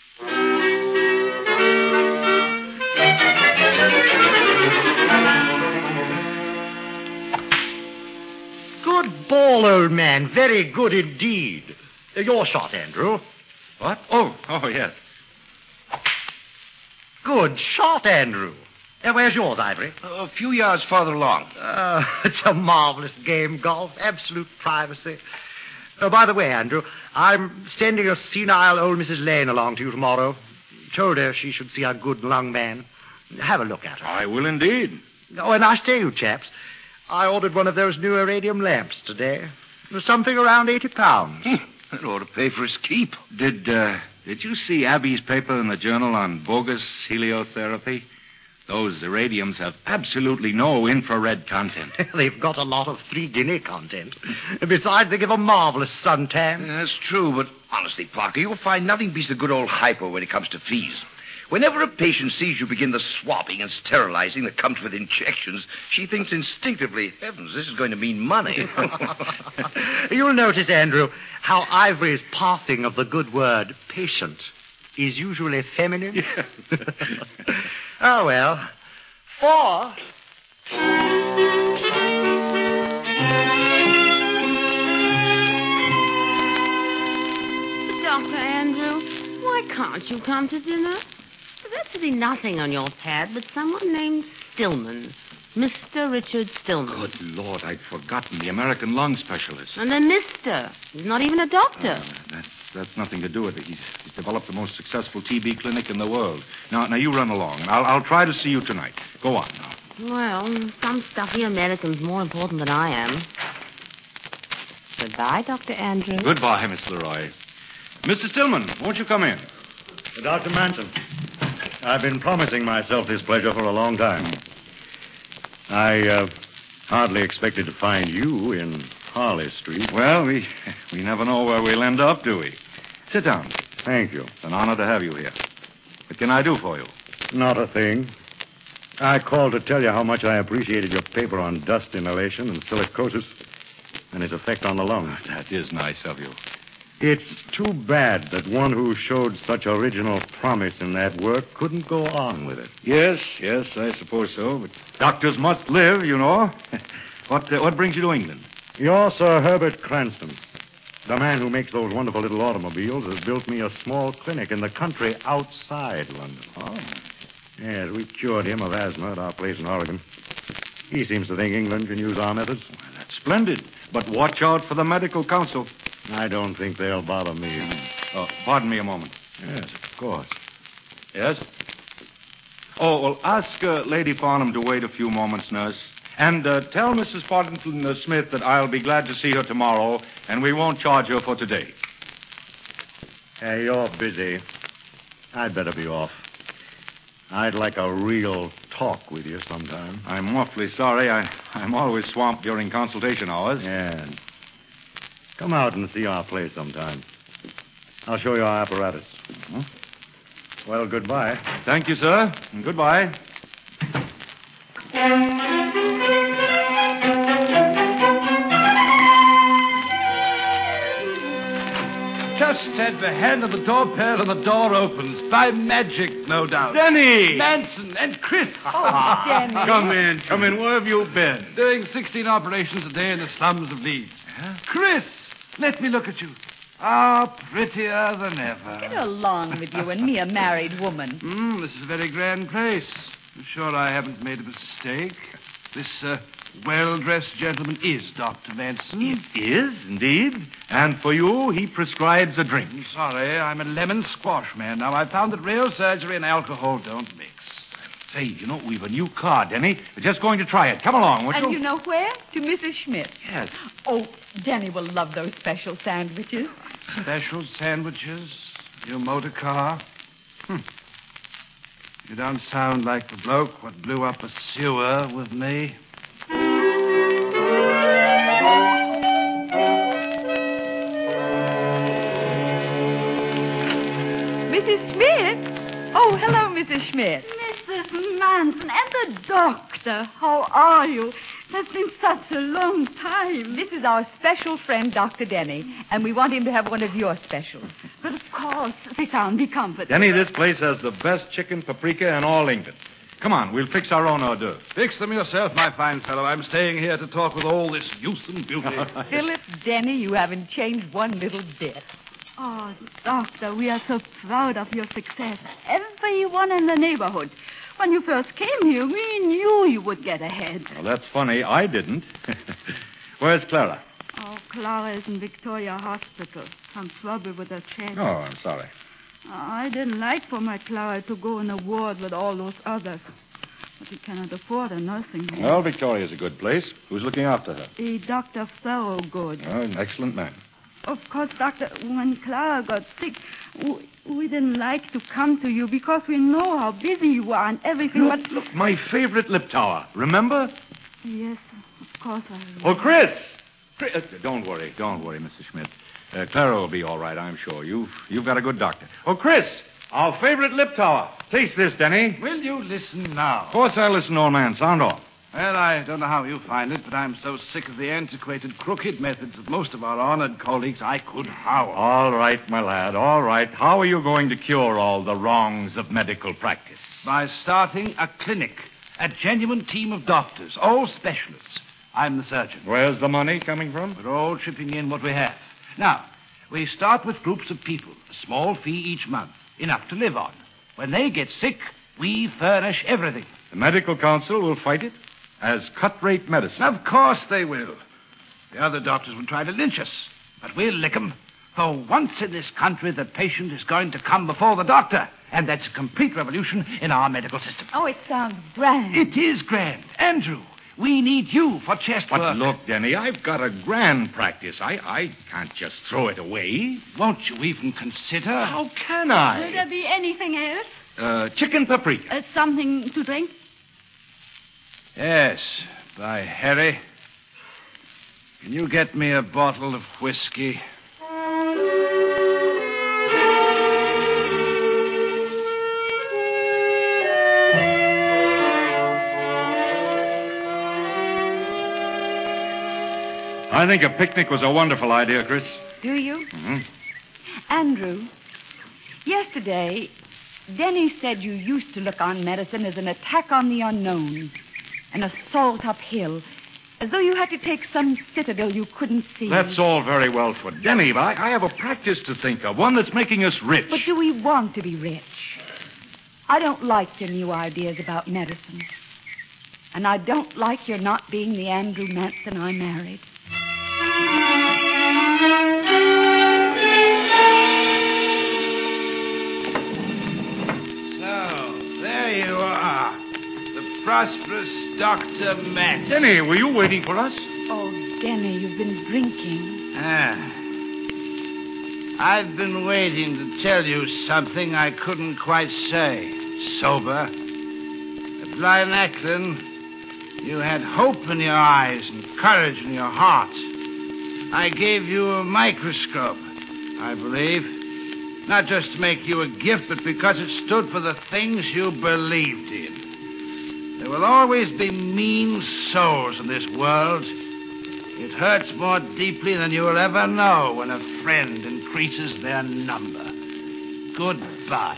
Good ball, old man. Very good indeed. Your shot, Andrew. What? Oh, yes. Good shot, Andrew. Where's yours, Ivory? A few yards farther along. It's a marvelous game, golf. Absolute privacy. By the way, Andrew, I'm sending a senile old Mrs. Lane along to you tomorrow. Told her she should see our good young man. Have a look at her. I will indeed. Oh, and I say, you chaps, I ordered one of those new iridium lamps today. It was something around £80. That ought to pay for his keep. Did you see Abby's paper in the journal on bogus heliotherapy? Those iridiums have absolutely no infrared content. They've got a lot of 3 Guinea content. Besides, they give a marvelous suntan. That's true, but honestly, Parker, you'll find nothing beats the good old hypo when it comes to fees. Whenever a patient sees you begin the swabbing and sterilizing that comes with injections, she thinks instinctively, heavens, this is going to mean money. You'll notice, Andrew, how Ivory's passing of the good word patient is usually feminine. Yeah. Oh, well. 4. Dr. Andrew, why can't you come to dinner? There's to be nothing on your pad but someone named Stillman. Mr. Richard Stillman. Good Lord, I'd forgotten. The American lung specialist. And then Mr. He's not even a doctor. That's nothing to do with it. He's developed the most successful TB clinic in the world. Now you run along. I'll try to see you tonight. Go on now. Well, some stuffy American's more important than I am. Goodbye, Dr. Andrew. Goodbye, Miss Leroy. Mr. Stillman, won't you come in? Dr. Manson, I've been promising myself this pleasure for a long time. I hardly expected to find you in Harley Street. Well, we never know where we'll end up, do we? Sit down. Thank you. It's an honor to have you here. What can I do for you? Not a thing. I called to tell you how much I appreciated your paper on dust inhalation and silicosis and its effect on the lungs. That is nice of you. It's too bad that one who showed such original promise in that work couldn't go on with it. Yes, I suppose so. But doctors must live, you know. What brings you to England? You're Sir Herbert Cranston. The man who makes those wonderful little automobiles has built me a small clinic in the country outside London. Oh. Yes, we cured him of asthma at our place in Oregon. He seems to think England can use our methods. Well, that's splendid. But watch out for the medical council. I don't think they'll bother me. Oh, pardon me a moment. Yes, of course. Yes? Oh, well, ask Lady Farnham to wait a few moments, nurse. And tell Mrs. Partington Smith that I'll be glad to see her tomorrow, and we won't charge her for today. Hey, you're busy. I'd better be off. I'd like a real talk with you sometime. I'm awfully sorry. I'm always swamped during consultation hours. Yeah. Come out and see our place sometime. I'll show you our apparatus. Mm-hmm. Well, goodbye. Thank you, sir. And goodbye. Just at the hand of the doorbell and the door opens. By magic, no doubt. Denny! Manson and Chris. Oh, Denny. Come in. Where have you been? Doing 16 operations a day in the slums of Leeds. Huh? Chris, let me look at you. Prettier than ever. Get along with you and me, a married woman. This is a very grand place. I'm sure I haven't made a mistake. This well-dressed gentleman is Dr. Manson. It is, indeed. And for you, he prescribes a drink. Sorry, I'm a lemon squash man. Now, I found that real surgery and alcohol don't mix. Say, we've a new car, Denny. We're just going to try it. Come along, won't you? And you know where? To Mrs. Schmidt. Yes. Oh, Denny will love those special sandwiches. Special sandwiches? Your motor car? You don't sound like the bloke what blew up a sewer with me. Mrs. Smith? Oh, Oh, hello, Mrs. Schmidt. Mrs. Manson and the doctor. How are you? It's been such a long time. This is our special friend, Dr. Denny, and we want him to have one of your specials. But of course, sit down, be comfortable. Denny, this place has the best chicken paprika in all England. Come on, we'll fix our own hors d'oeuvre. Fix them yourself, my fine fellow. I'm staying here to talk with all this youth and beauty. Philip Denny, you haven't changed one little bit. Oh, Doctor, we are so proud of your success. Everyone in the neighborhood. When you first came here, we knew you would get ahead. Well, that's funny. I didn't. Where's Clara? Oh, Clara is in Victoria Hospital. Some trouble with her chest. Oh, I'm sorry. I didn't like for my Clara to go in a ward with all those others. But we cannot afford a nursing home. Well, Victoria's a good place. Who's looking after her? Dr. Thorogood. Oh, an excellent man. Of course, Doctor, when Clara got sick, we didn't like to come to you because we know how busy you are and everything, Look, my favorite lip tower. Remember? Yes, of course I remember. Oh, Chris! Don't worry, Mrs. Schmidt. Clara will be all right, I'm sure. You've got a good doctor. Oh, Chris! Our favorite lip tower. Taste this, Denny. Will you listen now? Of course I'll listen, old man. Sound off. Well, I don't know how you find it, but I'm so sick of the antiquated, crooked methods of most of our honored colleagues, I could howl. All right, my lad, all right. How are you going to cure all the wrongs of medical practice? By starting a clinic. A genuine team of doctors, all specialists. I'm the surgeon. Where's the money coming from? We're all chipping in what we have. Now, we start with groups of people, a small fee each month, enough to live on. When they get sick, we furnish everything. The medical council will fight it as cut-rate medicine. Of course they will. The other doctors will try to lynch us, but we'll lick 'em. For once in this country, the patient is going to come before the doctor, and that's a complete revolution in our medical system. Oh, it sounds grand. It is grand. Andrew, we need you for chest But work. look, Denny, I've got a grand practice. I can't just throw it away. Won't you even consider? How can Will I? there be anything else? Chicken paprika. Something to drink? Yes, by Harry. Can you get me a bottle of whiskey? I think a picnic was a wonderful idea, Chris. Do you? Mm-hmm. Andrew, yesterday, Denny said you used to look on medicine as an attack on the unknown, an assault uphill, as though you had to take some citadel you couldn't see. That's all very well for Denny, but I have a practice to think of, one that's making us rich. But do we want to be rich? I don't like your new ideas about medicine. And I don't like your not being the Andrew Manson I married. So, there you are. The prosperous Dr. Manson. Denny, were you waiting for us? Oh, Denny, you've been drinking. I've been waiting to tell you something I couldn't quite say. Sober. At Lynacton, you had hope in your eyes and courage in your heart. I gave you a microscope, I believe. Not just to make you a gift, but because it stood for the things you believed in. There will always be mean souls in this world. It hurts more deeply than you will ever know when a friend increases their number. Goodbye.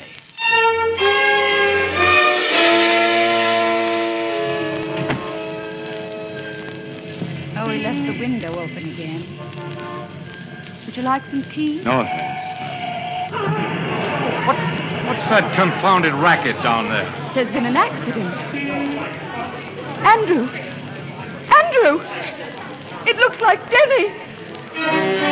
Oh, he left the window open again. Would you like some tea? No, thanks. What's that confounded racket down there? There's been an accident. Andrew! Andrew! It looks like Denny!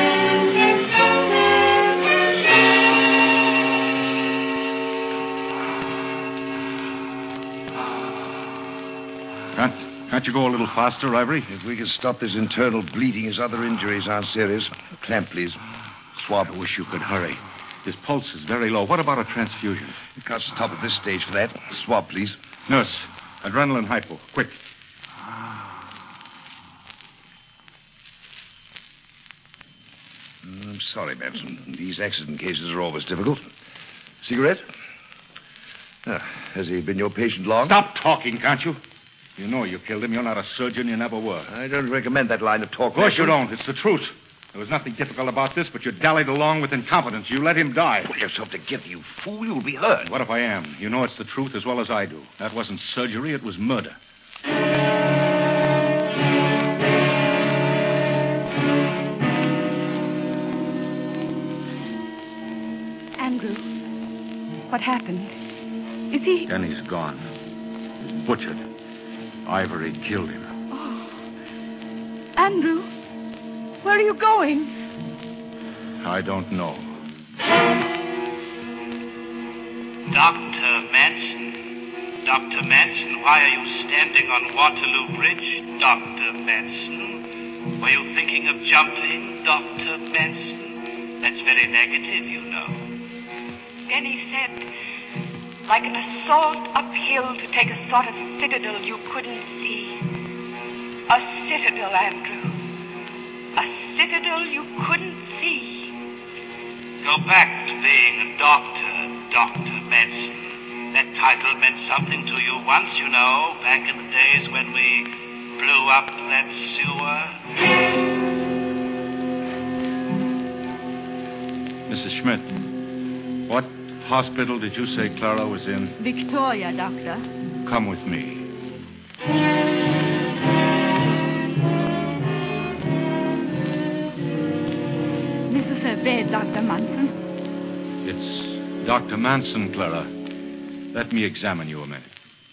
Can't you go a little faster, Ivory? If we could stop this internal bleeding, his other injuries aren't serious. Clamp, please. Swab. I wish you could hurry. His pulse is very low. What about a transfusion? You can't stop at this stage for that. Swab, please. Nurse, adrenaline hypo. Quick. I'm sorry, Manson. These accident cases are always difficult. Cigarette? Has he been your patient long? Stop talking, can't you? You know you killed him. You're not a surgeon. You never were. I don't recommend that line of talk. Of course you don't. It's the truth. There was nothing difficult about this, but you dallied along with incompetence. You let him die. Pull yourself together, you fool. You'll be hurt. What if I am? You know it's the truth as well as I do. That wasn't surgery. It was murder. Andrew, what happened? Is he... Denny's gone. He's butchered. Ivory killed him. Oh. Andrew, where are you going? I don't know. Dr. Manson. Dr. Manson, why are you standing on Waterloo Bridge? Dr. Manson. Were you thinking of jumping, Dr. Manson? That's very negative, you know. Denny said, like an assault uphill to take a sort of citadel you couldn't see. A citadel, Andrew. A citadel you couldn't see. Go back to being a doctor, Dr. Manson. That title meant something to you once, you know, back in the days when we blew up that sewer. Mrs. Schmidt, what hospital did you say Clara was in? Victoria, Doctor. Come with me. This is her bed, Dr. Manson. It's Dr. Manson, Clara. Let me examine you a minute.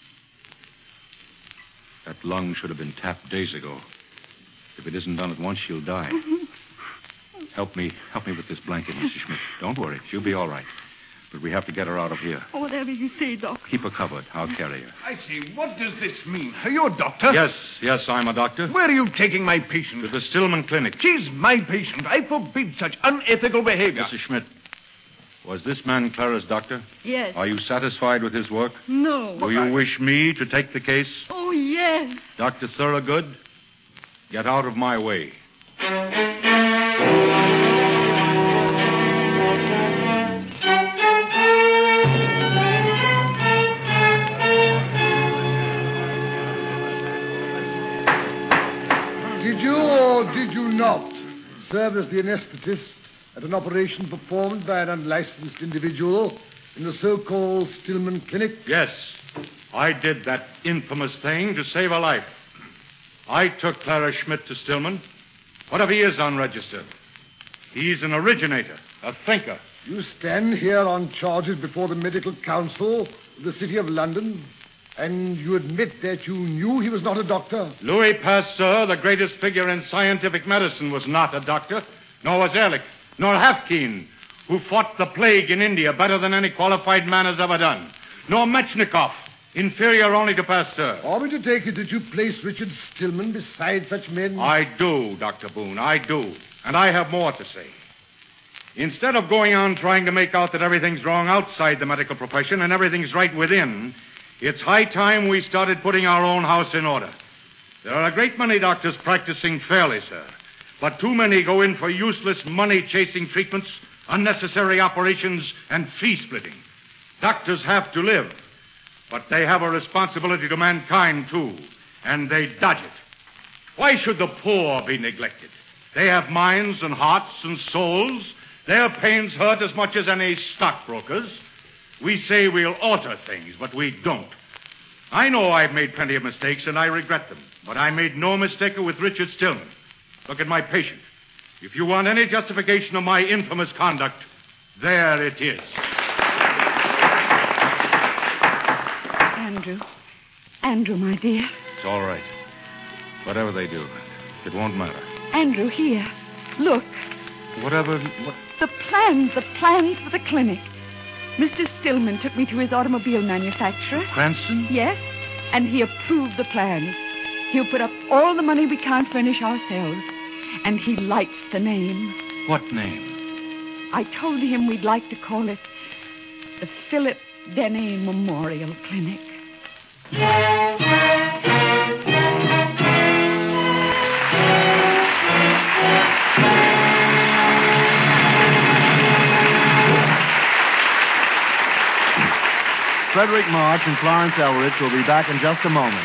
That lung should have been tapped days ago. If it isn't done at once, she'll die. Help me with this blanket, Mrs. Schmidt. Don't worry. She'll be all right. But we have to get her out of here. Oh, whatever you say, Doc. Keep her covered. I'll carry her. I say, what does this mean? Are you a doctor? Yes, I'm a doctor. Where are you taking my patient? To the Stillman Clinic. She's my patient. I forbid such unethical behavior. Mrs. Schmidt, was this man Clara's doctor? Yes. Are you satisfied with his work? No. Do you wish me to take the case? Oh, yes. Dr. Thorogood, get out of my way. Did you or did you not serve as the anesthetist at an operation performed by an unlicensed individual in the so-called Stillman Clinic? Yes, I did that infamous thing to save a life. I took Clara Schmidt to Stillman. What if he is unregistered? He's an originator, a thinker. You stand here on charges before the Medical Council of the City of London, and you admit that you knew he was not a doctor? Louis Pasteur, the greatest figure in scientific medicine, was not a doctor, nor was Ehrlich, nor Haffkine, who fought the plague in India better than any qualified man has ever done, nor Metchnikoff, inferior only to Pasteur. Are we to take it that you place Richard Stillman beside such men? I do, Dr. Boone, I do. And I have more to say. Instead of going on trying to make out that everything's wrong outside the medical profession and everything's right within, it's high time we started putting our own house in order. There are a great many doctors practicing fairly, sir. But too many go in for useless money-chasing treatments, unnecessary operations, and fee-splitting. Doctors have to live. But they have a responsibility to mankind, too. And they dodge it. Why should the poor be neglected? They have minds and hearts and souls. Their pains hurt as much as any stockbrokers. We say we'll alter things, but we don't. I know I've made plenty of mistakes, and I regret them. But I made no mistake with Richard Stillman. Look at my patient. If you want any justification of my infamous conduct, there it is. Andrew, my dear. It's all right. Whatever they do, it won't matter. Andrew, here. Look. Whatever... The plans for the clinic. Mr. Stillman took me to his automobile manufacturer. Cranston? Yes, and he approved the plans. He'll put up all the money we can't furnish ourselves. And he likes the name. What name? I told him we'd like to call it the Philip Denny Memorial Clinic. Frederick March and Florence Elrich will be back in just a moment.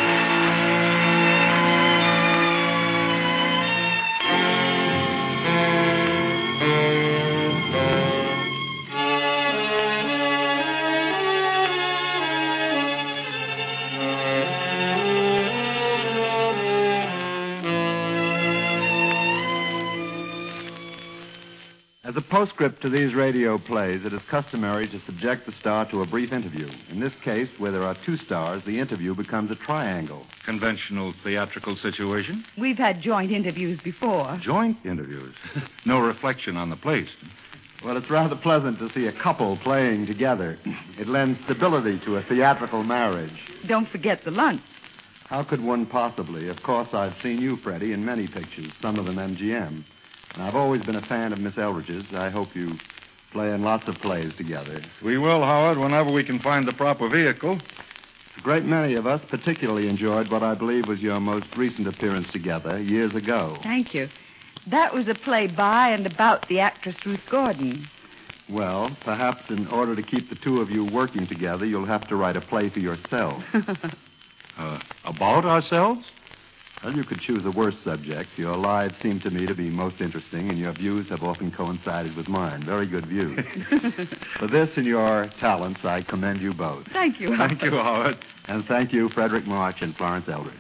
As a postscript to these radio plays, it is customary to subject the star to a brief interview. In this case, where there are two stars, the interview becomes a triangle. Conventional theatrical situation? We've had joint interviews before. Joint interviews? No reflection on the place. Well, it's rather pleasant to see a couple playing together. It lends stability to a theatrical marriage. Don't forget the lunch. How could one possibly? Of course, I've seen you, Freddie, in many pictures, some of them MGM. And I've always been a fan of Miss Elridge's. I hope you play in lots of plays together. We will, Howard, whenever we can find the proper vehicle. A great many of us particularly enjoyed what I believe was your most recent appearance together years ago. Thank you. That was a play by and about the actress Ruth Gordon. Well, perhaps in order to keep the two of you working together, you'll have to write a play for yourself. About ourselves? Well, you could choose a worse subject. Your lives seem to me to be most interesting, and your views have often coincided with mine. Very good views. For this and your talents, I commend you both. Thank you, Howard. Thank you, Howard. And thank you, Frederick March and Florence Eldridge.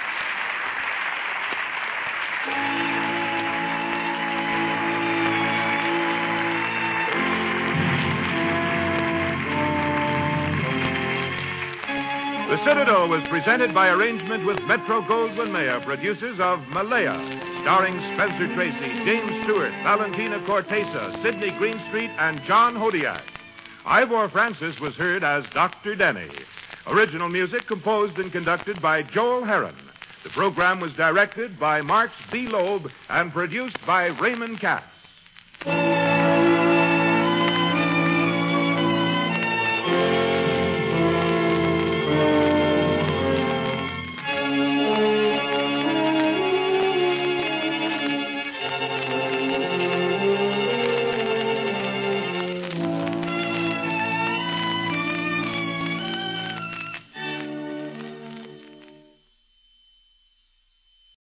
The Citadel was presented by arrangement with Metro-Goldwyn-Mayer, producers of Malaya, starring Spencer Tracy, James Stewart, Valentina Cortesa, Sidney Greenstreet, and John Hodiak. Ivor Francis was heard as Dr. Denny. Original music composed and conducted by Joel Herron. The program was directed by Marks B. Loeb and produced by Raymond Cass.